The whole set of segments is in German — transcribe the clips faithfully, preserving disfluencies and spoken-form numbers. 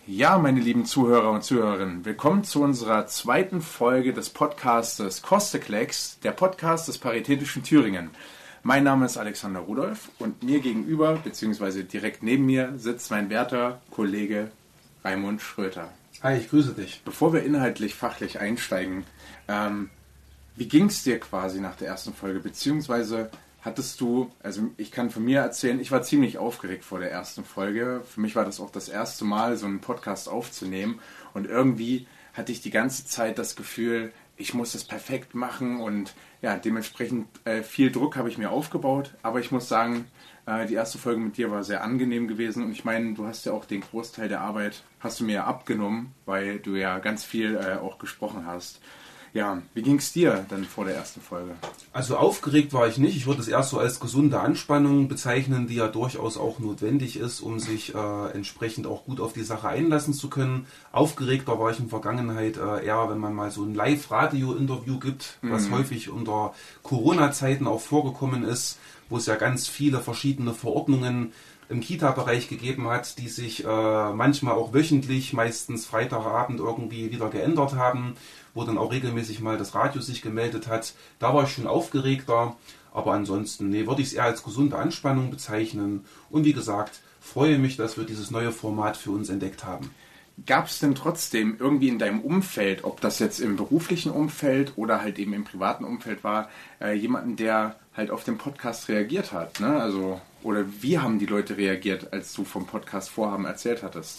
Ja, meine lieben Zuhörer und Zuhörerinnen, willkommen zu unserer zweiten Folge des Podcastes Kosteklecks, der Podcast des Paritätischen Thüringen. Mein Name ist Alexander Rudolph und mir gegenüber, beziehungsweise direkt neben mir, sitzt mein werter Kollege Raimund Schröter. Hi, ich grüße dich. Bevor wir inhaltlich, fachlich einsteigen, ähm, wie ging es dir quasi nach der ersten Folge, beziehungsweise hattest du, also ich kann von mir erzählen, ich war ziemlich aufgeregt vor der ersten Folge. Für mich war das auch das erste Mal, so einen Podcast aufzunehmen. Und irgendwie hatte ich die ganze Zeit das Gefühl, ich muss das perfekt machen. Und ja, dementsprechend äh, viel Druck habe ich mir aufgebaut. Aber ich muss sagen, äh, die erste Folge mit dir war sehr angenehm gewesen. Und ich meine, du hast ja auch den Großteil der Arbeit, hast du mir ja abgenommen, weil du ja ganz viel äh, auch gesprochen hast. Ja, wie ging es dir dann vor der ersten Folge? Also aufgeregt war ich nicht. Ich würde es erst so als gesunde Anspannung bezeichnen, die ja durchaus auch notwendig ist, um sich äh, entsprechend auch gut auf die Sache einlassen zu können. Aufgeregter war ich in der Vergangenheit äh, eher, wenn man mal so ein Live-Radio-Interview gibt, mhm. was häufig unter Corona-Zeiten auch vorgekommen ist, wo es ja ganz viele verschiedene Verordnungen im Kita-Bereich gegeben hat, die sich äh, manchmal auch wöchentlich, meistens Freitagabend irgendwie wieder geändert haben, wo dann auch regelmäßig mal das Radio sich gemeldet hat. Da war ich schon aufgeregter, aber ansonsten, nee, würde ich es eher als gesunde Anspannung bezeichnen. Und wie gesagt, freue mich, dass wir dieses neue Format für uns entdeckt haben. Gab es denn trotzdem irgendwie in deinem Umfeld, ob das jetzt im beruflichen Umfeld oder halt eben im privaten Umfeld war, äh, jemanden, der halt auf den Podcast reagiert hat, ne? Also, oder wie haben die Leute reagiert, als du vom Podcast-Vorhaben erzählt hattest?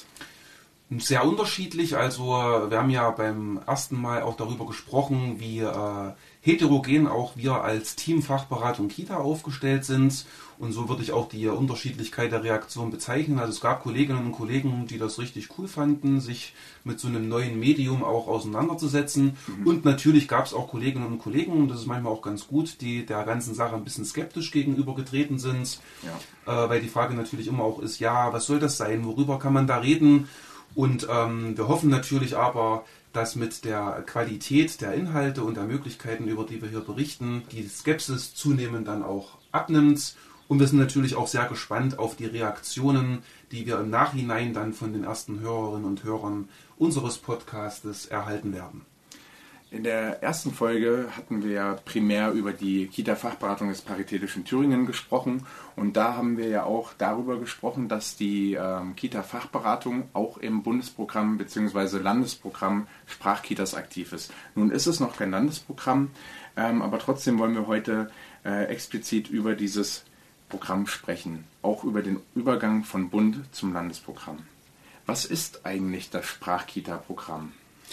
Sehr unterschiedlich. Also wir haben ja beim ersten Mal auch darüber gesprochen, wie äh, heterogen auch wir als Team Fachberatung Kita aufgestellt sind. Und so würde ich auch die Unterschiedlichkeit der Reaktion bezeichnen. Also es gab Kolleginnen und Kollegen, die das richtig cool fanden, sich mit so einem neuen Medium auch auseinanderzusetzen. Mhm. Und natürlich gab es auch Kolleginnen und Kollegen, und das ist manchmal auch ganz gut, die der ganzen Sache ein bisschen skeptisch gegenübergetreten sind. Ja. Äh, weil die Frage natürlich immer auch ist, ja, was soll das sein? Worüber kann man da reden? Und ähm, wir hoffen natürlich aber, dass mit der Qualität der Inhalte und der Möglichkeiten, über die wir hier berichten, die Skepsis zunehmend dann auch abnimmt. Und wir sind natürlich auch sehr gespannt auf die Reaktionen, die wir im Nachhinein dann von den ersten Hörerinnen und Hörern unseres Podcastes erhalten werden. In der ersten Folge hatten wir ja primär über die Kita-Fachberatung des Paritätischen Thüringen gesprochen und da haben wir ja auch darüber gesprochen, dass die ähm, Kita-Fachberatung auch im Bundesprogramm bzw. Landesprogramm Sprachkitas aktiv ist. Nun ist es noch kein Landesprogramm, ähm, aber trotzdem wollen wir heute äh, explizit über dieses Programm sprechen, auch über den Übergang von Bund zum Landesprogramm. Was ist eigentlich das Sprachkita-Programm?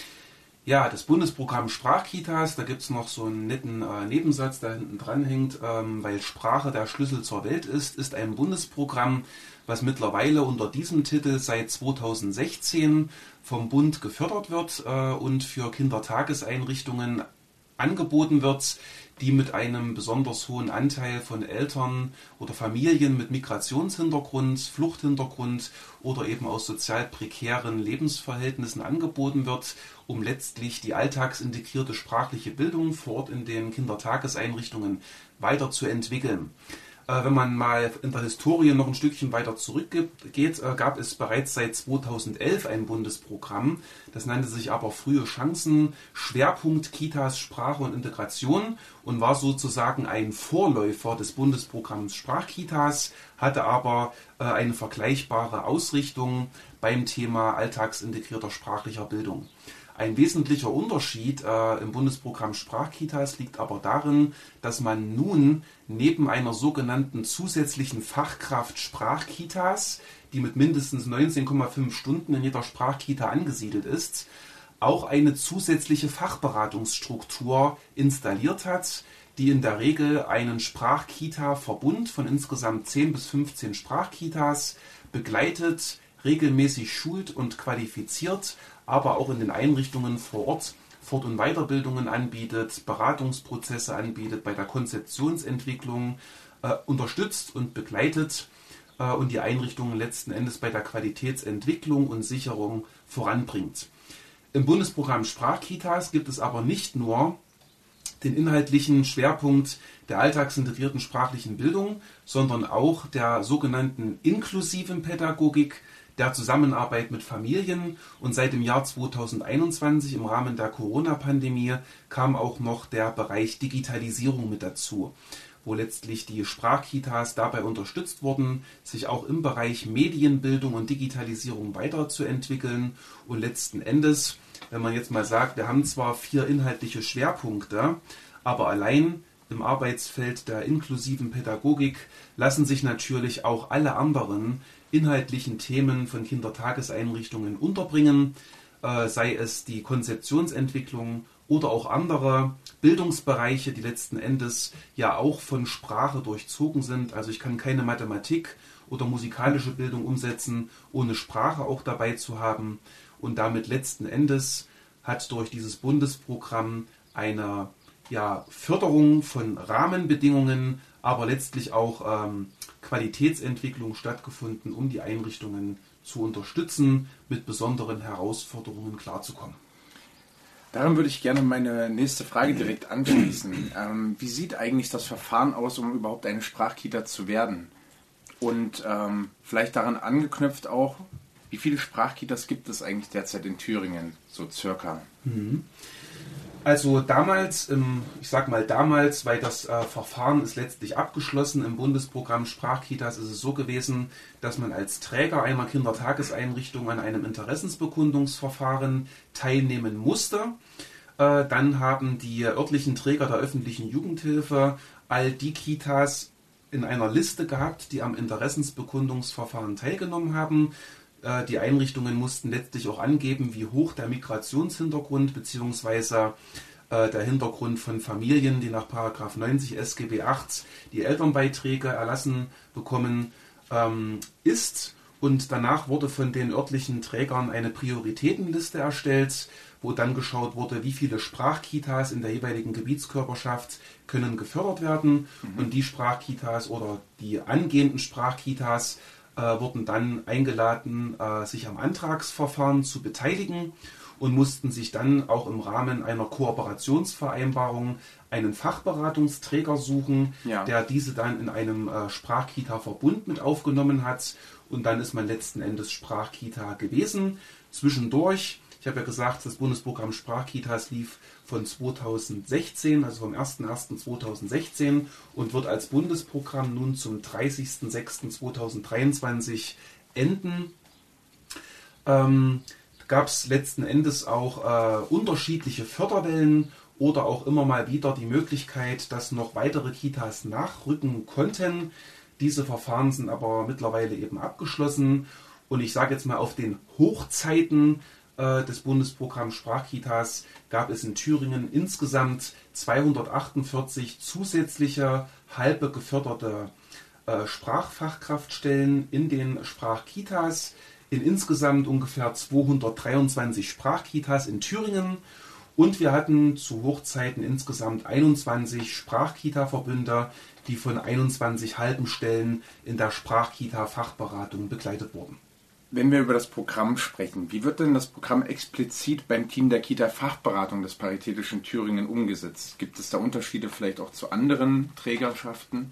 Ja, das Bundesprogramm Sprachkitas, da gibt es noch so einen netten äh, Nebensatz, der hinten dran hängt, ähm, weil Sprache der Schlüssel zur Welt ist, ist ein Bundesprogramm, was mittlerweile unter diesem Titel seit zweitausendsechzehn vom Bund gefördert wird äh, und für Kindertageseinrichtungen angeboten wird, die mit einem besonders hohen Anteil von Eltern oder Familien mit Migrationshintergrund, Fluchthintergrund oder eben aus sozial prekären Lebensverhältnissen angeboten wird, um letztlich die alltagsintegrierte sprachliche Bildung vor Ort in den Kindertageseinrichtungen weiterzuentwickeln. Wenn man mal in der Historie noch ein Stückchen weiter zurückgeht, gab es bereits seit zweitausendelf ein Bundesprogramm, das nannte sich aber Frühe Chancen, Schwerpunkt Kitas, Sprache und Integration und war sozusagen ein Vorläufer des Bundesprogramms Sprachkitas, hatte aber eine vergleichbare Ausrichtung beim Thema alltagsintegrierter sprachlicher Bildung. Ein wesentlicher Unterschied äh, im Bundesprogramm Sprachkitas liegt aber darin, dass man nun neben einer sogenannten zusätzlichen Fachkraft Sprachkitas, die mit mindestens neunzehn Komma fünf Stunden in jeder Sprachkita angesiedelt ist, auch eine zusätzliche Fachberatungsstruktur installiert hat, die in der Regel einen Sprachkita-Verbund von insgesamt zehn bis fünfzehn Sprachkitas begleitet, regelmäßig schult und qualifiziert, aber auch in den Einrichtungen vor Ort Fort- und Weiterbildungen anbietet, Beratungsprozesse anbietet, bei der Konzeptionsentwicklung äh, unterstützt und begleitet äh, und die Einrichtungen letzten Endes bei der Qualitätsentwicklung und Sicherung voranbringt. Im Bundesprogramm Sprachkitas gibt es aber nicht nur den inhaltlichen Schwerpunkt der alltagsintegrierten sprachlichen Bildung, sondern auch der sogenannten inklusiven Pädagogik, der Zusammenarbeit mit Familien. Und seit dem Jahr zweitausendeinundzwanzig im Rahmen der Corona-Pandemie kam auch noch der Bereich Digitalisierung mit dazu, wo letztlich die Sprachkitas dabei unterstützt wurden, sich auch im Bereich Medienbildung und Digitalisierung weiterzuentwickeln. Und letzten Endes, wenn man jetzt mal sagt, wir haben zwar vier inhaltliche Schwerpunkte, aber allein im Arbeitsfeld der inklusiven Pädagogik lassen sich natürlich auch alle anderen inhaltlichen Themen von Kindertageseinrichtungen unterbringen, äh, sei es die Konzeptionsentwicklung oder auch andere Bildungsbereiche, die letzten Endes ja auch von Sprache durchzogen sind. Also ich kann keine Mathematik oder musikalische Bildung umsetzen, ohne Sprache auch dabei zu haben. Und damit letzten Endes hat durch dieses Bundesprogramm eine ja, Förderung von Rahmenbedingungen, aber letztlich auch ähm, Qualitätsentwicklung stattgefunden, um die Einrichtungen zu unterstützen, mit besonderen Herausforderungen klarzukommen. Daran würde ich gerne meine nächste Frage direkt anschließen. Ähm, wie sieht eigentlich das Verfahren aus, um überhaupt eine Sprachkita zu werden? Und ähm, vielleicht daran angeknüpft auch, wie viele Sprachkitas gibt es eigentlich derzeit in Thüringen, so circa? Mhm. Also damals, im, ich sag mal damals, weil das äh, Verfahren ist letztlich abgeschlossen im Bundesprogramm Sprachkitas, ist es so gewesen, dass man als Träger einer Kindertageseinrichtung an einem Interessensbekundungsverfahren teilnehmen musste. Äh, dann haben die örtlichen Träger der öffentlichen Jugendhilfe all die Kitas in einer Liste gehabt, die am Interessensbekundungsverfahren teilgenommen haben. Die Einrichtungen mussten letztlich auch angeben, wie hoch der Migrationshintergrund bzw. der Hintergrund von Familien, die nach Paragraph neunzig S G B acht die Elternbeiträge erlassen bekommen, ist. Und danach wurde von den örtlichen Trägern eine Prioritätenliste erstellt, wo dann geschaut wurde, wie viele Sprachkitas in der jeweiligen Gebietskörperschaft können gefördert werden. Mhm. Und die Sprachkitas oder die angehenden Sprachkitas Äh, wurden dann eingeladen, äh, sich am Antragsverfahren zu beteiligen und mussten sich dann auch im Rahmen einer Kooperationsvereinbarung einen Fachberatungsträger suchen, ja. der diese dann in einem äh, Sprachkita-Verbund mit aufgenommen hat. Und dann ist man letzten Endes Sprachkita gewesen. Zwischendurch, ich habe ja gesagt, das Bundesprogramm Sprachkitas lief von zweitausendsechzehn, also vom erster erster zweitausendsechzehn und wird als Bundesprogramm nun zum dreißigster sechster zweitausenddreiundzwanzig enden. Ähm, gab es letzten Endes auch äh, unterschiedliche Förderwellen oder auch immer mal wieder die Möglichkeit, dass noch weitere Kitas nachrücken konnten. Diese Verfahren sind aber mittlerweile eben abgeschlossen und ich sage jetzt mal auf den Hochzeiten des Bundesprogramms Sprachkitas gab es in Thüringen insgesamt zweihundertachtundvierzig zusätzliche halbe geförderte äh, Sprachfachkraftstellen in den Sprachkitas, in insgesamt ungefähr zweihundertdreiundzwanzig Sprachkitas in Thüringen und wir hatten zu Hochzeiten insgesamt einundzwanzig Sprachkita-Verbünde, die von einundzwanzig halben Stellen in der Sprachkita-Fachberatung begleitet wurden. Wenn wir über das Programm sprechen, wie wird denn das Programm explizit beim Team der Kita-Fachberatung des Paritätischen Thüringen umgesetzt? Gibt es da Unterschiede vielleicht auch zu anderen Trägerschaften?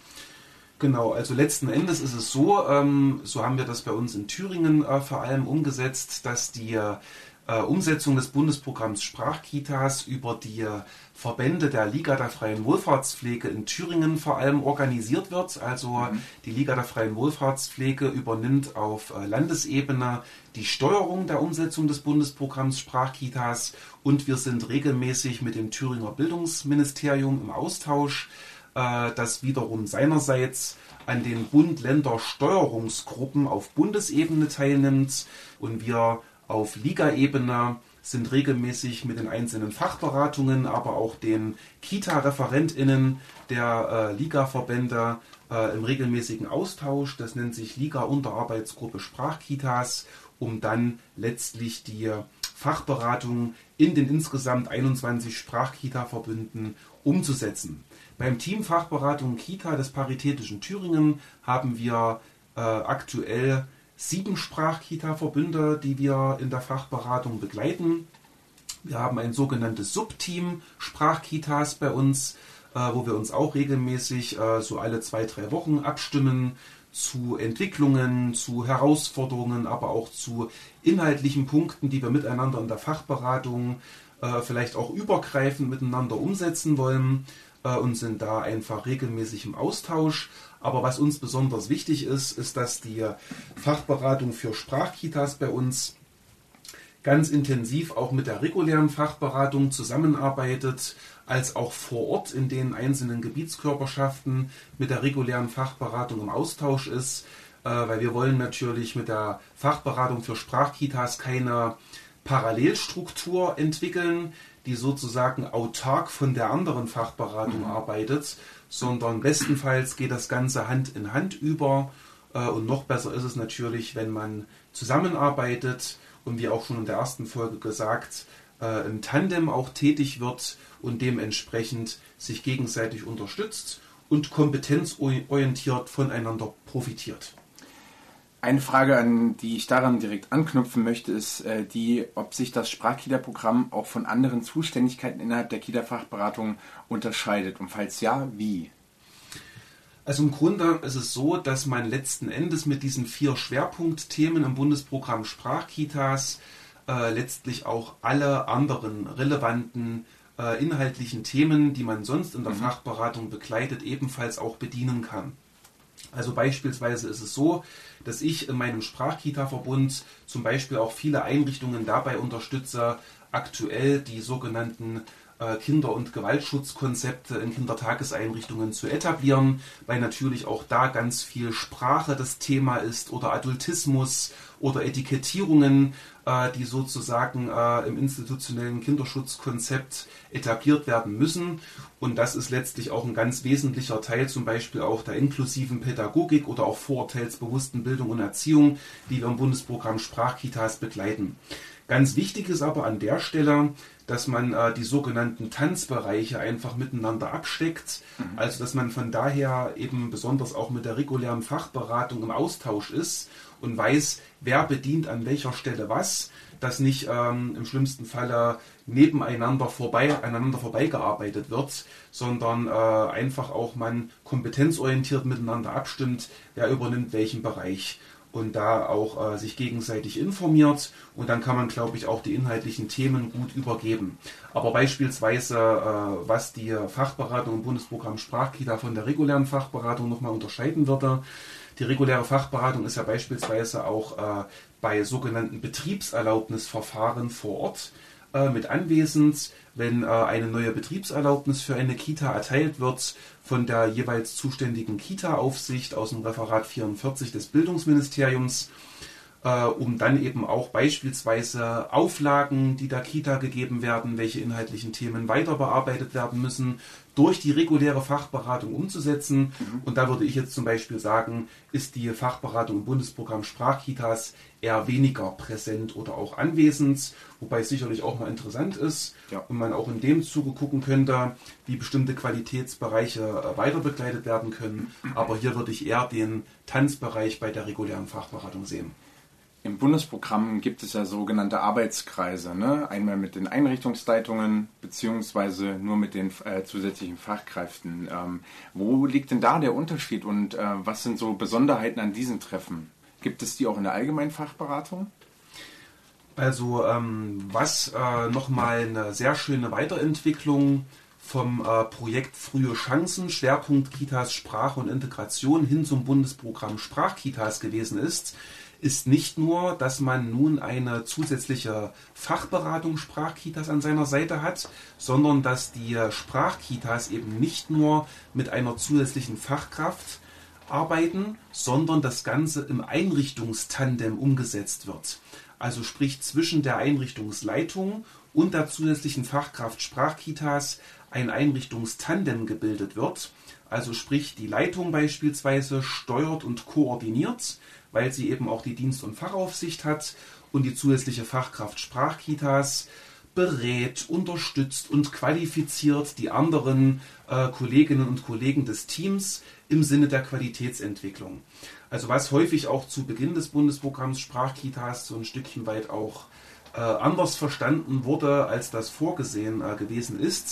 Genau, also letzten Endes ist es so, ähm, so haben wir das bei uns in Thüringen äh, vor allem umgesetzt, dass die äh, Umsetzung des Bundesprogramms Sprachkitas über die äh, Verbände der Liga der Freien Wohlfahrtspflege in Thüringen vor allem organisiert wird. Also mhm. die Liga der Freien Wohlfahrtspflege übernimmt auf äh, Landesebene die Steuerung der Umsetzung des Bundesprogramms Sprachkitas und wir sind regelmäßig mit dem Thüringer Bildungsministerium im Austausch, äh, das wiederum seinerseits an den Bund-Länder-Steuerungsgruppen auf Bundesebene teilnimmt und wir auf Ligaebene sind regelmäßig mit den einzelnen Fachberatungen, aber auch den Kita-ReferentInnen der äh, Liga-Verbände äh, im regelmäßigen Austausch. Das nennt sich Liga-Unterarbeitsgruppe Sprachkitas, um dann letztlich die Fachberatung in den insgesamt einundzwanzig Sprachkita-Verbünden umzusetzen. Beim Team Fachberatung Kita des Paritätischen Thüringen haben wir äh, aktuell sieben Sprachkita-Verbünde, die wir in der Fachberatung begleiten. Wir haben ein sogenanntes Subteam Sprachkitas bei uns, äh, wo wir uns auch regelmäßig äh, so alle zwei, drei Wochen abstimmen zu Entwicklungen, zu Herausforderungen, aber auch zu inhaltlichen Punkten, die wir miteinander in der Fachberatung äh, vielleicht auch übergreifend miteinander umsetzen wollen äh, und sind da einfach regelmäßig im Austausch. Aber was uns besonders wichtig ist, ist, dass die Fachberatung für Sprachkitas bei uns ganz intensiv auch mit der regulären Fachberatung zusammenarbeitet, als auch vor Ort in den einzelnen Gebietskörperschaften mit der regulären Fachberatung im Austausch ist, äh, weil wir wollen natürlich mit der Fachberatung für Sprachkitas keine Parallelstruktur entwickeln, die sozusagen autark von der anderen Fachberatung mhm. arbeitet, sondern bestenfalls geht das Ganze Hand in Hand über. Äh, und noch besser ist es natürlich, wenn man zusammenarbeitet und wie auch schon in der ersten Folge gesagt, äh, im Tandem auch tätig wird und dementsprechend sich gegenseitig unterstützt und kompetenzorientiert voneinander profitiert. Eine Frage, an die ich daran direkt anknüpfen möchte, ist äh, die, ob sich das Sprachkita-Programm auch von anderen Zuständigkeiten innerhalb der Kita-Fachberatung unterscheidet und falls ja, wie? Also im Grunde ist es so, dass man letzten Endes mit diesen vier Schwerpunktthemen im Bundesprogramm Sprachkitas äh, letztlich auch alle anderen relevanten äh, inhaltlichen Themen, die man sonst in der mhm. Fachberatung begleitet, ebenfalls auch bedienen kann. Also beispielsweise ist es so, dass ich in meinem Sprachkita-Verbund zum Beispiel auch viele Einrichtungen dabei unterstütze, aktuell die sogenannten äh, Kinder- und Gewaltschutzkonzepte in Kindertageseinrichtungen zu etablieren, weil natürlich auch da ganz viel Sprache das Thema ist oder Adultismus oder Etikettierungen, äh, die sozusagen äh, im institutionellen Kinderschutzkonzept etabliert werden müssen. Und das ist letztlich auch ein ganz wesentlicher Teil zum Beispiel auch der inklusiven Pädagogik oder auch vorurteilsbewussten Bildung und Erziehung, die wir im Bundesprogramm Sprachkitas begleiten. Ganz wichtig ist aber an der Stelle, dass man äh, die sogenannten Tanzbereiche einfach miteinander absteckt. Mhm. Also dass man von daher eben besonders auch mit der regulären Fachberatung im Austausch ist und weiß, wer bedient an welcher Stelle was, dass nicht ähm, im schlimmsten Falle nebeneinander vorbei, aneinander vorbeigearbeitet wird, sondern äh, einfach auch man kompetenzorientiert miteinander abstimmt, wer übernimmt welchen Bereich. Und da auch äh, sich gegenseitig informiert und dann kann man, glaube ich, auch die inhaltlichen Themen gut übergeben. Aber beispielsweise, äh, was die Fachberatung im Bundesprogramm Sprachkita von der regulären Fachberatung nochmal unterscheiden würde, die reguläre Fachberatung ist ja beispielsweise auch äh, bei sogenannten Betriebserlaubnisverfahren vor Ort äh, mit anwesend, wenn äh, eine neue Betriebserlaubnis für eine Kita erteilt wird von der jeweils zuständigen Kita-Aufsicht aus dem Referat vierundvierzig des Bildungsministeriums, äh, um dann eben auch beispielsweise Auflagen, die der Kita gegeben werden, welche inhaltlichen Themen weiter bearbeitet werden müssen, durch die reguläre Fachberatung umzusetzen. Mhm. Und da würde ich jetzt zum Beispiel sagen, ist die Fachberatung im Bundesprogramm Sprachkitas eher weniger präsent oder auch anwesend, wobei es sicherlich auch mal interessant ist ja. und man auch in dem Zuge gucken könnte, wie bestimmte Qualitätsbereiche weiter begleitet werden können. Aber hier würde ich eher den Tanzbereich bei der regulären Fachberatung sehen. Im Bundesprogramm gibt es ja sogenannte Arbeitskreise, ne? Einmal mit den Einrichtungsleitungen beziehungsweise nur mit den äh, zusätzlichen Fachkräften. Ähm, wo liegt denn da der Unterschied und äh, was sind so Besonderheiten an diesen Treffen? Gibt es die auch in der allgemeinen Fachberatung? Also ähm, was äh, nochmal eine sehr schöne Weiterentwicklung vom äh, Projekt Frühe Chancen, Schwerpunkt Kitas, Sprache und Integration hin zum Bundesprogramm Sprachkitas gewesen ist, ist nicht nur, dass man nun eine zusätzliche Fachberatung Sprachkitas an seiner Seite hat, sondern dass die Sprachkitas eben nicht nur mit einer zusätzlichen Fachkraft arbeiten, sondern das Ganze im Einrichtungstandem umgesetzt wird. Also sprich zwischen der Einrichtungsleitung und der zusätzlichen Fachkraft Sprachkitas ein Einrichtungstandem gebildet wird. Also sprich die Leitung beispielsweise steuert und koordiniert, weil sie eben auch die Dienst- und Fachaufsicht hat und die zusätzliche Fachkraft Sprachkitas berät, unterstützt und qualifiziert die anderen äh, Kolleginnen und Kollegen des Teams im Sinne der Qualitätsentwicklung. Also was häufig auch zu Beginn des Bundesprogramms Sprachkitas so ein Stückchen weit auch äh, anders verstanden wurde, als das vorgesehen äh, gewesen ist,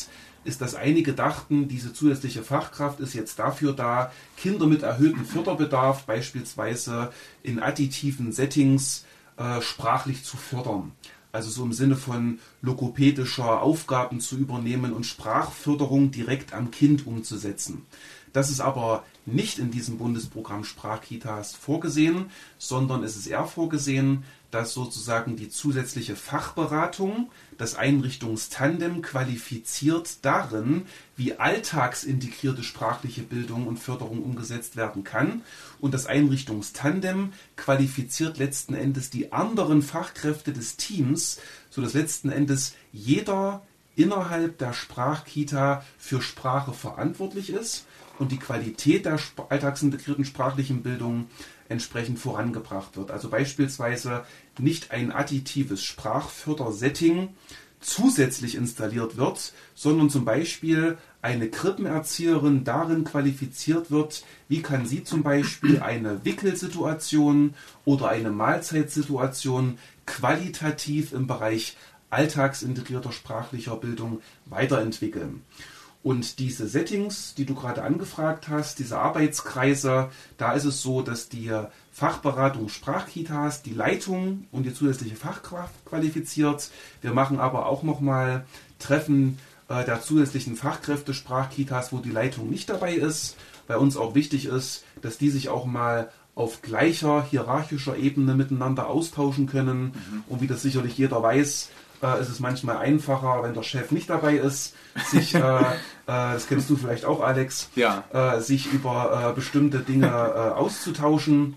ist, dass einige dachten, diese zusätzliche Fachkraft ist jetzt dafür da, Kinder mit erhöhtem Förderbedarf beispielsweise in additiven Settings äh, sprachlich zu fördern. Also so im Sinne von logopädischer Aufgaben zu übernehmen und Sprachförderung direkt am Kind umzusetzen. Das ist aber nicht in diesem Bundesprogramm Sprachkitas vorgesehen, sondern es ist eher vorgesehen, dass sozusagen die zusätzliche Fachberatung, das Einrichtungstandem qualifiziert darin, wie alltagsintegrierte sprachliche Bildung und Förderung umgesetzt werden kann. Und das Einrichtungstandem qualifiziert letzten Endes die anderen Fachkräfte des Teams, sodass letzten Endes jeder innerhalb der Sprachkita für Sprache verantwortlich ist und die Qualität der alltagsintegrierten sprachlichen Bildung entsprechend vorangebracht wird. Also beispielsweise nicht ein additives Sprachfördersetting zusätzlich installiert wird, sondern zum Beispiel eine Krippenerzieherin darin qualifiziert wird, wie kann sie zum Beispiel eine Wickelsituation oder eine Mahlzeitsituation qualitativ im Bereich alltagsintegrierter sprachlicher Bildung weiterentwickeln. Und diese Settings, die du gerade angefragt hast, diese Arbeitskreise, da ist es so, dass die Fachberatung Sprachkitas die Leitung und die zusätzliche Fachkraft qualifiziert. Wir machen aber auch nochmal Treffen äh, der zusätzlichen Fachkräfte Sprachkitas, wo die Leitung nicht dabei ist. Bei uns auch wichtig ist, dass die sich auch mal auf gleicher hierarchischer Ebene miteinander austauschen können. Mhm. Und wie das sicherlich jeder weiß, äh, ist es manchmal einfacher, wenn der Chef nicht dabei ist, sich, äh, äh, das kennst du vielleicht auch, Alex, ja. äh, sich über äh, bestimmte Dinge äh, auszutauschen,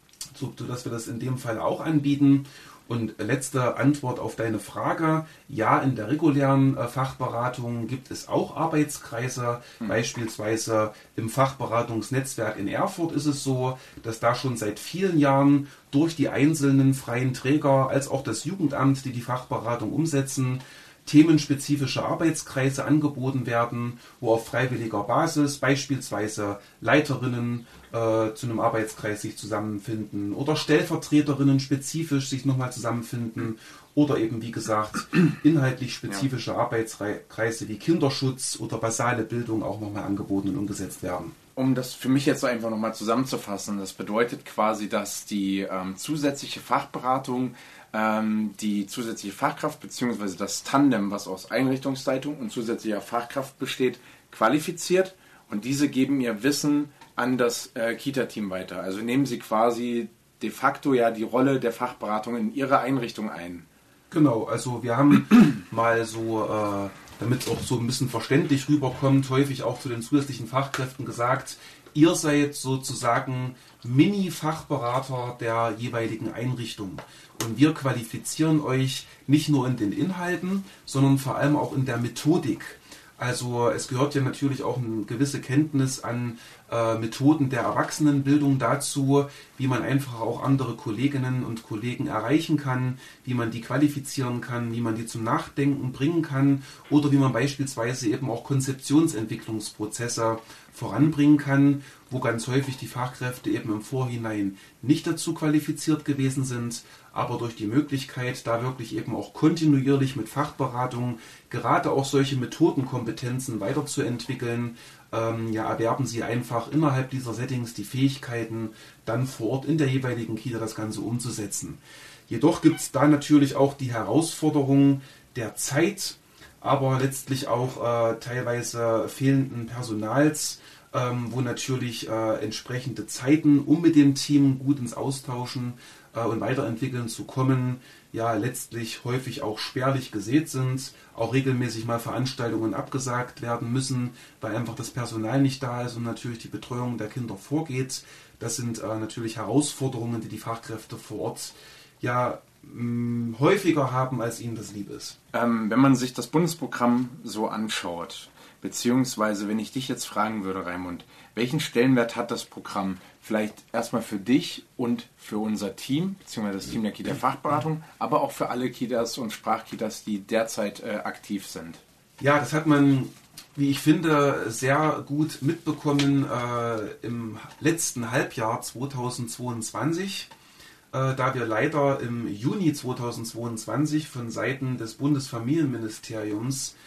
so dass wir das in dem Fall auch anbieten. Und letzte Antwort auf deine Frage. Ja, in der regulären äh, Fachberatung gibt es auch Arbeitskreise. Mhm. Beispielsweise im Fachberatungsnetzwerk in Erfurt ist es so, dass da schon seit vielen Jahren durch die einzelnen freien Träger als auch das Jugendamt, die die Fachberatung umsetzen, themenspezifische Arbeitskreise angeboten werden, wo auf freiwilliger Basis beispielsweise Leiterinnen äh, zu einem Arbeitskreis sich zusammenfinden oder Stellvertreterinnen spezifisch sich nochmal zusammenfinden oder eben, wie gesagt, inhaltlich spezifische ja. Arbeitskreise wie Kinderschutz oder basale Bildung auch nochmal angeboten und umgesetzt werden. Um das für mich jetzt einfach nochmal zusammenzufassen, das bedeutet quasi, dass die ähm, zusätzliche Fachberatung die zusätzliche Fachkraft bzw. das Tandem, was aus Einrichtungsleitung und zusätzlicher Fachkraft besteht, qualifiziert und diese geben ihr Wissen an das äh, Kita-Team weiter. Also nehmen sie quasi de facto ja die Rolle der Fachberatung in ihre Einrichtung ein. Genau, also wir haben mal so, äh, damit es auch so ein bisschen verständlich rüberkommt, häufig auch zu den zusätzlichen Fachkräften gesagt, ihr seid sozusagen Mini-Fachberater der jeweiligen Einrichtung. Und wir qualifizieren euch nicht nur in den Inhalten, sondern vor allem auch in der Methodik. Also es gehört ja natürlich auch eine gewisse Kenntnis an äh, Methoden der Erwachsenenbildung dazu, wie man einfach auch andere Kolleginnen und Kollegen erreichen kann, wie man die qualifizieren kann, wie man die zum Nachdenken bringen kann oder wie man beispielsweise eben auch Konzeptionsentwicklungsprozesse voranbringen kann, wo ganz häufig die Fachkräfte eben im Vorhinein nicht dazu qualifiziert gewesen sind, aber durch die Möglichkeit, da wirklich eben auch kontinuierlich mit Fachberatung gerade auch solche Methodenkompetenzen weiterzuentwickeln, ähm, ja, erwerben sie einfach innerhalb dieser Settings die Fähigkeiten, dann vor Ort in der jeweiligen Kita das Ganze umzusetzen. Jedoch gibt es da natürlich auch die Herausforderung der Zeit, aber letztlich auch äh, teilweise fehlenden Personals, ähm, wo natürlich äh, entsprechende Zeiten, um mit dem Team gut ins Austauschen äh, und Weiterentwickeln zu kommen, ja letztlich häufig auch spärlich gesät sind, auch regelmäßig mal Veranstaltungen abgesagt werden müssen, weil einfach das Personal nicht da ist und natürlich die Betreuung der Kinder vorgeht. Das sind äh, natürlich Herausforderungen, die die Fachkräfte vor Ort ja mh, häufiger haben, als ihnen das lieb ist. Ähm, wenn man sich das Bundesprogramm so anschaut, beziehungsweise wenn ich dich jetzt fragen würde, Raimund, welchen Stellenwert hat das Programm vielleicht erstmal für dich und für unser Team, beziehungsweise das Team der Kita-Fachberatung, aber auch für alle Kitas und Sprachkitas, die derzeit äh, aktiv sind? Ja, das hat man, wie ich finde, sehr gut mitbekommen äh, im letzten Halbjahr zweitausendzweiundzwanzig, äh, da wir leider im Juni zweitausendzweiundzwanzig von Seiten des Bundesfamilienministeriums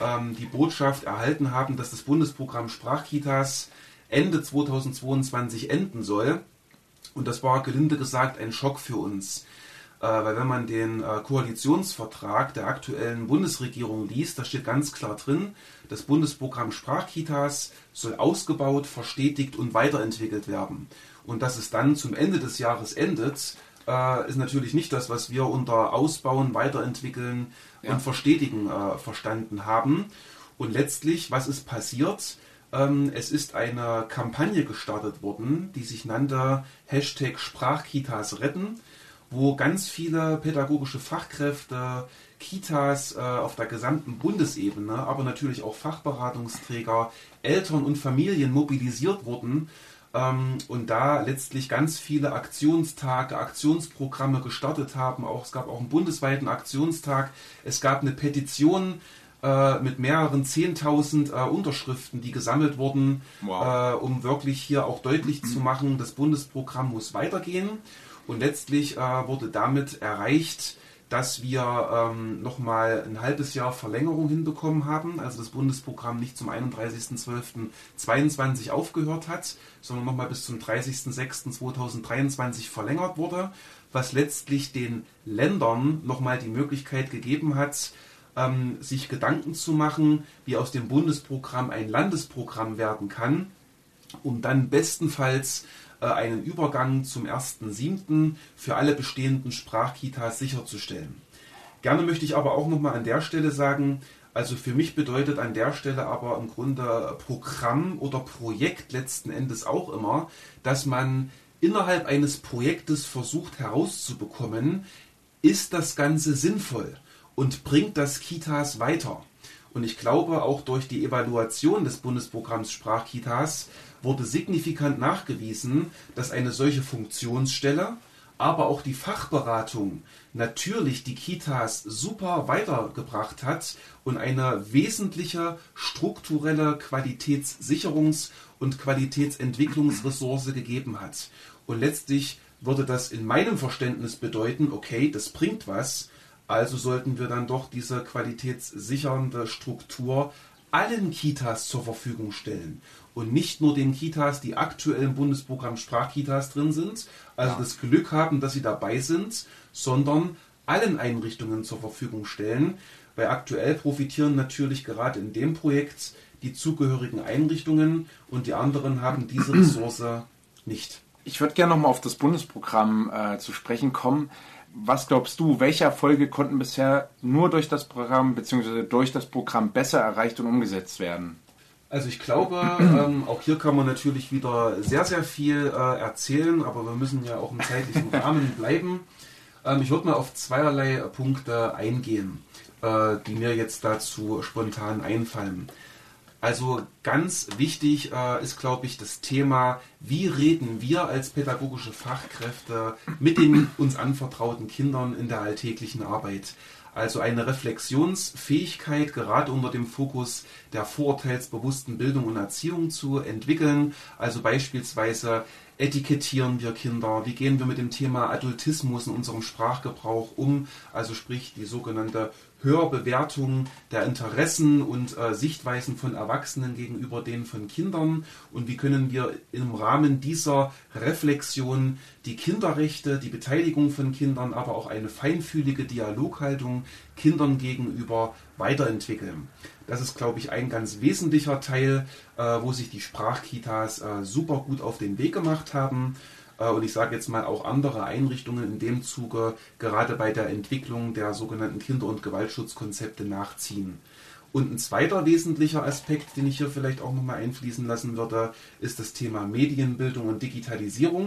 ähm, die Botschaft erhalten haben, dass das Bundesprogramm Sprachkitas Ende zweitausendzweiundzwanzig enden soll. Und das war gelinde gesagt ein Schock für uns. Äh, weil wenn man den äh, Koalitionsvertrag der aktuellen Bundesregierung liest, da steht ganz klar drin, das Bundesprogramm Sprachkitas soll ausgebaut, verstetigt und weiterentwickelt werden. Und dass es dann zum Ende des Jahres endet, äh, ist natürlich nicht das, was wir unter Ausbauen, Weiterentwickeln ja. und Verstetigen äh, verstanden haben. Und letztlich, was ist passiert? Ähm, es ist eine Kampagne gestartet worden, die sich nannte Hashtag Sprachkitas retten, wo ganz viele pädagogische Fachkräfte, Kitas äh, auf der gesamten Bundesebene, aber natürlich auch Fachberatungsträger, Eltern und Familien mobilisiert wurden ähm, und da letztlich ganz viele Aktionstage, Aktionsprogramme gestartet haben. Auch, es gab auch einen bundesweiten Aktionstag. Es gab eine Petition äh, mit mehreren zehntausend äh, Unterschriften, die gesammelt wurden, wow. äh, um wirklich hier auch deutlich zu machen, das Bundesprogramm muss weitergehen. Und letztlich äh, wurde damit erreicht, dass wir ähm, nochmal ein halbes Jahr Verlängerung hinbekommen haben. Also das Bundesprogramm nicht zum einunddreißigsten zwölften zweiundzwanzig aufgehört hat, sondern nochmal bis zum dreißigsten sechsten zweitausenddreiundzwanzig verlängert wurde, was letztlich den Ländern nochmal die Möglichkeit gegeben hat, ähm, sich Gedanken zu machen, wie aus dem Bundesprogramm ein Landesprogramm werden kann, um dann bestenfalls einen Übergang zum ersten siebten für alle bestehenden Sprachkitas sicherzustellen. Gerne möchte ich aber auch nochmal an der Stelle sagen, also für mich bedeutet an der Stelle aber im Grunde Programm oder Projekt letzten Endes auch immer, dass man innerhalb eines Projektes versucht herauszubekommen, ist das Ganze sinnvoll und bringt das Kitas weiter. Und ich glaube, auch durch die Evaluation des Bundesprogramms Sprachkitas wurde signifikant nachgewiesen, dass eine solche Funktionsstelle, aber auch die Fachberatung natürlich die Kitas super weitergebracht hat und eine wesentliche strukturelle Qualitätssicherungs- und Qualitätsentwicklungsressource gegeben hat. Und letztlich würde das in meinem Verständnis bedeuten, okay, das bringt was, also sollten wir dann doch diese qualitätssichernde Struktur allen Kitas zur Verfügung stellen und nicht nur den Kitas, die aktuell im Bundesprogramm Sprachkitas drin sind, also ja. das Glück haben, dass sie dabei sind, sondern allen Einrichtungen zur Verfügung stellen, weil aktuell profitieren natürlich gerade in dem Projekt die zugehörigen Einrichtungen und die anderen haben diese Ressource nicht. Ich würde gerne nochmal auf das Bundesprogramm äh, zu sprechen kommen. Was glaubst du, welche Erfolge konnten bisher nur durch das Programm bzw. durch das Programm besser erreicht und umgesetzt werden? Also ich glaube, ähm, auch hier kann man natürlich wieder sehr, sehr viel äh, erzählen, aber wir müssen ja auch im zeitlichen Rahmen bleiben. Ähm, ich würde mal auf zweierlei Punkte eingehen, äh, die mir jetzt dazu spontan einfallen. Also ganz wichtig äh, ist, glaube ich, das Thema, wie reden wir als pädagogische Fachkräfte mit den uns anvertrauten Kindern in der alltäglichen Arbeit. Also eine Reflexionsfähigkeit, gerade unter dem Fokus der vorurteilsbewussten Bildung und Erziehung zu entwickeln. Also beispielsweise etikettieren wir Kinder, wie gehen wir mit dem Thema Adultismus in unserem Sprachgebrauch um, also sprich die sogenannte Hörbewertung der Interessen und äh, Sichtweisen von Erwachsenen gegenüber denen von Kindern und wie können wir im Rahmen dieser Reflexion die Kinderrechte, die Beteiligung von Kindern, aber auch eine feinfühlige Dialoghaltung Kindern gegenüber weiterentwickeln. Das ist, glaube ich, ein ganz wesentlicher Teil, äh, wo sich die Sprachkitas äh, super gut auf den Weg gemacht haben. Und ich sage jetzt mal auch andere Einrichtungen in dem Zuge gerade bei der Entwicklung der sogenannten Kinder- und Gewaltschutzkonzepte nachziehen. Und ein zweiter wesentlicher Aspekt, den ich hier vielleicht auch nochmal einfließen lassen würde, ist das Thema Medienbildung und Digitalisierung,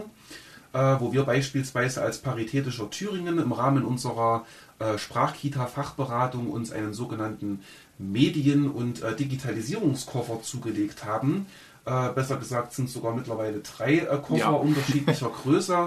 wo wir beispielsweise als Paritätischer Thüringen im Rahmen unserer Sprachkita-Fachberatung uns einen sogenannten Medien- und Digitalisierungskoffer zugelegt haben. Äh, besser gesagt sind sogar mittlerweile drei äh, Koffer ja. unterschiedlicher Größe,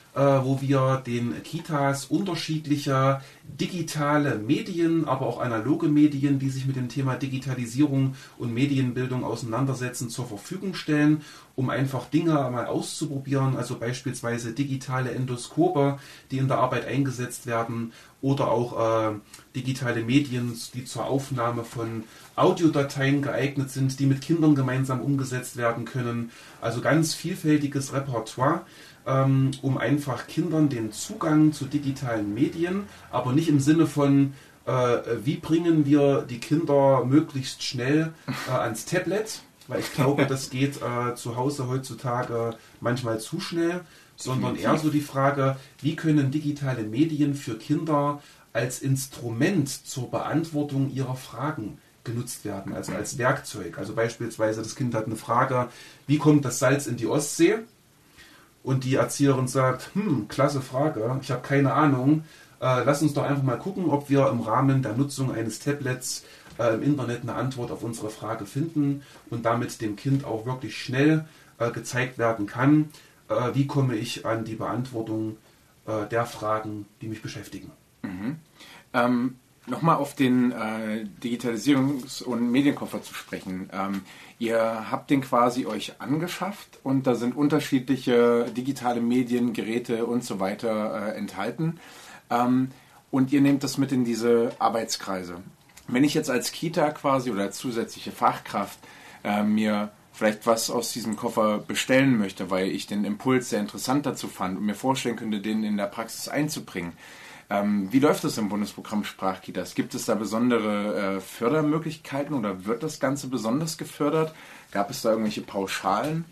wo wir den Kitas unterschiedliche digitale Medien, aber auch analoge Medien, die sich mit dem Thema Digitalisierung und Medienbildung auseinandersetzen, zur Verfügung stellen, um einfach Dinge mal auszuprobieren, also beispielsweise digitale Endoskope, die in der Arbeit eingesetzt werden, oder auch äh, digitale Medien, die zur Aufnahme von Audiodateien geeignet sind, die mit Kindern gemeinsam umgesetzt werden können. Also ganz vielfältiges Repertoire, ähm, um einfach Kindern den Zugang zu digitalen Medien, aber nicht im Sinne von, äh, wie bringen wir die Kinder möglichst schnell äh, ans Tablet, weil ich glaube, das geht äh, zu Hause heutzutage manchmal zu schnell, sondern eher so die Frage, wie können digitale Medien für Kinder als Instrument zur Beantwortung ihrer Fragen genutzt werden, also als Werkzeug. Also beispielsweise das Kind hat eine Frage, wie kommt das Salz in die Ostsee? Und die Erzieherin sagt, hm, klasse Frage, ich habe keine Ahnung, äh, lass uns doch einfach mal gucken, ob wir im Rahmen der Nutzung eines Tablets äh, im Internet eine Antwort auf unsere Frage finden und damit dem Kind auch wirklich schnell äh, gezeigt werden kann, äh, wie komme ich an die Beantwortung äh, der Fragen, die mich beschäftigen. Mhm. Ähm, Nochmal auf den äh, Digitalisierungs- und Medienkoffer zu sprechen. Ähm, ihr habt den quasi euch angeschafft und da sind unterschiedliche digitale Medien, Geräte und so weiter äh, enthalten. Ähm, und ihr nehmt das mit in diese Arbeitskreise. Wenn ich jetzt als Kita quasi oder als zusätzliche Fachkraft äh, mir vielleicht was aus diesem Koffer bestellen möchte, weil ich den Impuls sehr interessant dazu fand und mir vorstellen könnte, den in der Praxis einzubringen. Ähm, wie läuft das im Bundesprogramm Sprachkitas? Gibt es da besondere äh, Fördermöglichkeiten oder wird das Ganze besonders gefördert? Gab es da irgendwelche Pauschalen?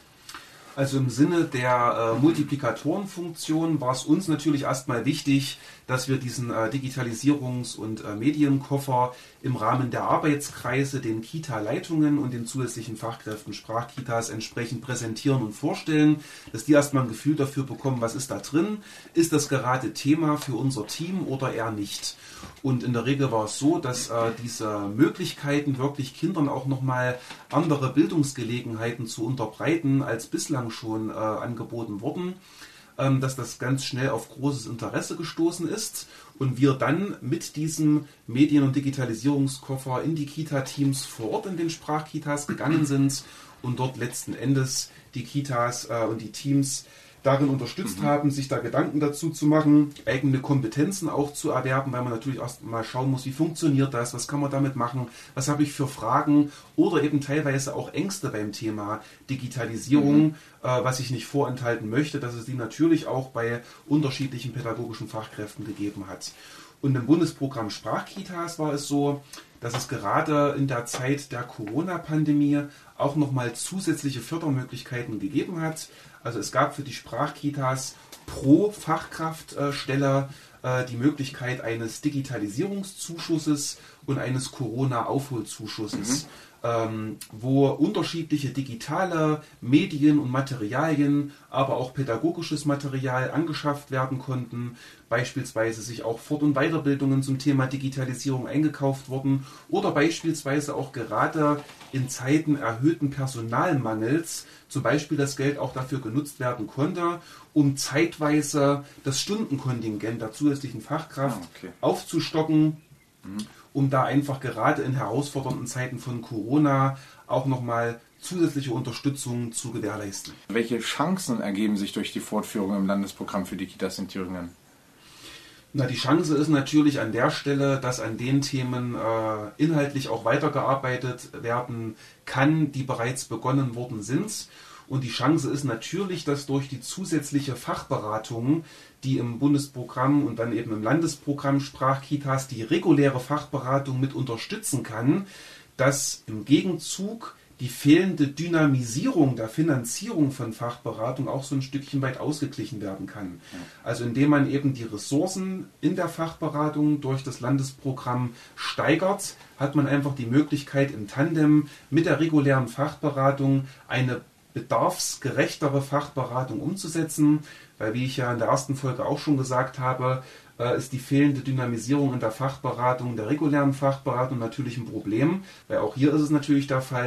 Also im Sinne der äh, Multiplikatorenfunktion war es uns natürlich erstmal wichtig, dass wir diesen äh, Digitalisierungs- und äh, Medienkoffer im Rahmen der Arbeitskreise den Kita-Leitungen und den zusätzlichen Fachkräften Sprachkitas entsprechend präsentieren und vorstellen, dass die erstmal ein Gefühl dafür bekommen, was ist da drin, ist das gerade Thema für unser Team oder eher nicht. Und in der Regel war es so, dass äh, diese Möglichkeiten wirklich Kindern auch nochmal andere Bildungsgelegenheiten zu unterbreiten, als bislang schon äh, angeboten wurden, ähm, dass das ganz schnell auf großes Interesse gestoßen ist und wir dann mit diesem Medien- und Digitalisierungskoffer in die Kita-Teams vor Ort in den Sprachkitas gegangen sind und dort letzten Endes die Kitas äh, und die Teams darin unterstützt mhm. haben, sich da Gedanken dazu zu machen, eigene Kompetenzen auch zu erwerben, weil man natürlich erst mal schauen muss, wie funktioniert das, was kann man damit machen, was habe ich für Fragen oder eben teilweise auch Ängste beim Thema Digitalisierung, mhm. äh, was ich nicht vorenthalten möchte, dass es die natürlich auch bei unterschiedlichen pädagogischen Fachkräften gegeben hat. Und im Bundesprogramm Sprachkitas war es so, dass es gerade in der Zeit der Corona-Pandemie auch nochmal zusätzliche Fördermöglichkeiten gegeben hat. Also es gab für die Sprachkitas pro Fachkraftstelle äh, die Möglichkeit eines Digitalisierungszuschusses und eines Corona-Aufholzuschusses, mhm. ähm, wo unterschiedliche digitale Medien und Materialien, aber auch pädagogisches Material angeschafft werden konnten, beispielsweise sich auch Fort- und Weiterbildungen zum Thema Digitalisierung eingekauft wurden oder beispielsweise auch gerade in Zeiten erhöhten Personalmangels zum Beispiel das Geld auch dafür genutzt werden konnte, um zeitweise das Stundenkontingent der zusätzlichen Fachkraft ah, okay. aufzustocken, mhm. um da einfach gerade in herausfordernden Zeiten von Corona auch nochmal zusätzliche Unterstützung zu gewährleisten. Welche Chancen ergeben sich durch die Fortführung im Landesprogramm für die Kitas in Thüringen? Na, die Chance ist natürlich an der Stelle, dass an den Themen äh, inhaltlich auch weitergearbeitet werden kann, die bereits begonnen worden sind. Und die Chance ist natürlich, dass durch die zusätzliche Fachberatung, die im Bundesprogramm und dann eben im Landesprogramm Sprachkitas die reguläre Fachberatung mit unterstützen kann, dass im Gegenzug die fehlende Dynamisierung der Finanzierung von Fachberatung auch so ein Stückchen weit ausgeglichen werden kann. Also indem man eben die Ressourcen in der Fachberatung durch das Landesprogramm steigert, hat man einfach die Möglichkeit im Tandem mit der regulären Fachberatung eine bedarfsgerechtere Fachberatung umzusetzen, weil, wie ich ja in der ersten Folge auch schon gesagt habe, ist die fehlende Dynamisierung in der Fachberatung, der regulären Fachberatung natürlich ein Problem, weil auch hier ist es natürlich der Fall,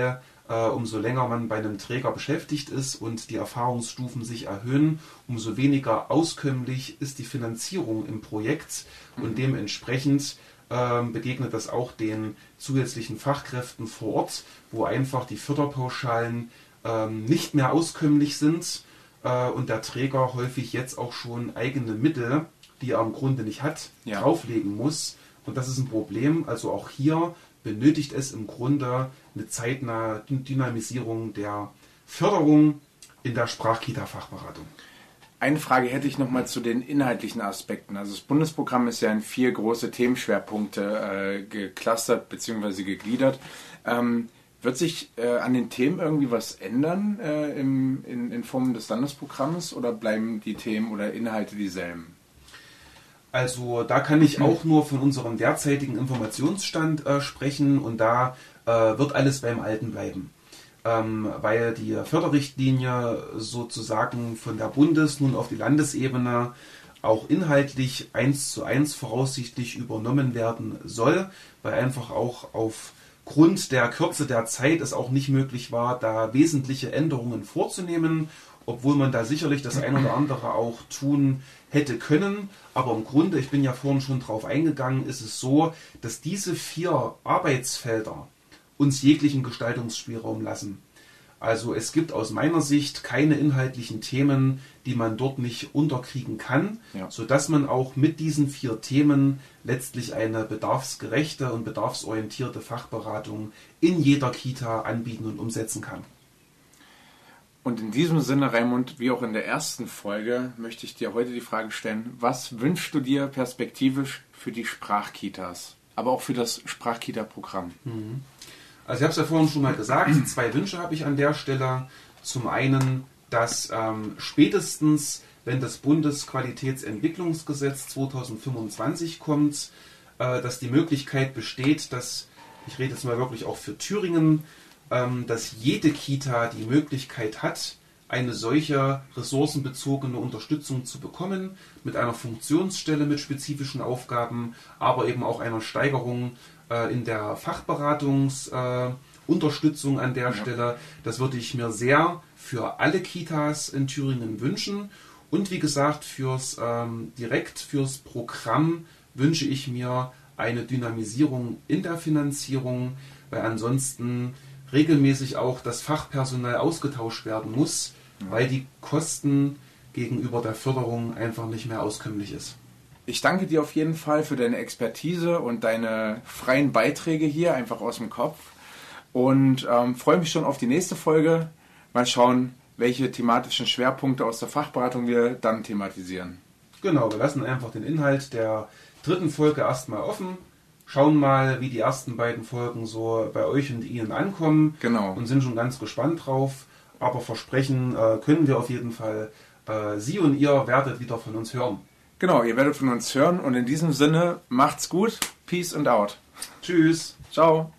äh, umso länger man bei einem Träger beschäftigt ist und die Erfahrungsstufen sich erhöhen, umso weniger auskömmlich ist die Finanzierung im Projekt und dementsprechend äh, begegnet das auch den zusätzlichen Fachkräften vor Ort, wo einfach die Förderpauschalen äh, nicht mehr auskömmlich sind äh, und der Träger häufig jetzt auch schon eigene Mittel, die er im Grunde nicht hat, ja. drauflegen muss. Und das ist ein Problem. Also auch hier benötigt es im Grunde eine zeitnahe Dynamisierung der Förderung in der Sprachkita-Fachberatung. Eine Frage hätte ich nochmal zu den inhaltlichen Aspekten. Also das Bundesprogramm ist ja in vier große Themenschwerpunkte äh, geclustert bzw. gegliedert. Ähm, wird sich äh, an den Themen irgendwie was ändern äh, im, in, in Form des Landesprogramms oder bleiben die Themen oder Inhalte dieselben? Also da kann ich auch nur von unserem derzeitigen Informationsstand äh, sprechen und da äh, wird alles beim Alten bleiben. Ähm, weil die Förderrichtlinie sozusagen von der Bundes- nun auf die Landesebene auch inhaltlich eins zu eins voraussichtlich übernommen werden soll, weil einfach auch aufgrund der Kürze der Zeit es auch nicht möglich war, da wesentliche Änderungen vorzunehmen, obwohl man da sicherlich das ein oder andere auch tun hätte können. Aber im Grunde, ich bin ja vorhin schon drauf eingegangen, ist es so, dass diese vier Arbeitsfelder uns jeglichen Gestaltungsspielraum lassen. Also es gibt aus meiner Sicht keine inhaltlichen Themen, die man dort nicht unterkriegen kann, ja. sodass man auch mit diesen vier Themen letztlich eine bedarfsgerechte und bedarfsorientierte Fachberatung in jeder Kita anbieten und umsetzen kann. Und in diesem Sinne, Raimund, wie auch in der ersten Folge, möchte ich dir heute die Frage stellen, was wünschst du dir perspektivisch für die Sprachkitas, aber auch für das Sprachkita-Programm? Also ich habe es ja vorhin schon mal gesagt, zwei Wünsche habe ich an der Stelle. Zum einen, dass ähm, spätestens, wenn das Bundesqualitätsentwicklungsgesetz zweitausendfünfundzwanzig kommt, äh, dass die Möglichkeit besteht, dass, ich rede jetzt mal wirklich auch für Thüringen, dass jede Kita die Möglichkeit hat, eine solche ressourcenbezogene Unterstützung zu bekommen, mit einer Funktionsstelle mit spezifischen Aufgaben, aber eben auch einer Steigerung äh, in der Fachberatungsunterstützung äh, an der ja. Stelle. Das würde ich mir sehr für alle Kitas in Thüringen wünschen. Und wie gesagt, fürs, ähm, direkt fürs Programm wünsche ich mir eine Dynamisierung in der Finanzierung, weil ansonsten regelmäßig auch das Fachpersonal ausgetauscht werden muss, ja. weil die Kosten gegenüber der Förderung einfach nicht mehr auskömmlich ist. Ich danke dir auf jeden Fall für deine Expertise und deine freien Beiträge hier, einfach aus dem Kopf. Und ähm, freue mich schon auf die nächste Folge. Mal schauen, welche thematischen Schwerpunkte aus der Fachberatung wir dann thematisieren. Genau, wir lassen einfach den Inhalt der dritten Folge erstmal offen. Schauen mal, wie die ersten beiden Folgen so bei euch und Ihnen ankommen. Genau. Und sind schon ganz gespannt drauf. Aber versprechen äh, können wir auf jeden Fall, äh, Sie und ihr werdet wieder von uns hören. Genau, ihr werdet von uns hören. Und in diesem Sinne, macht's gut. Peace and out. Tschüss. Ciao.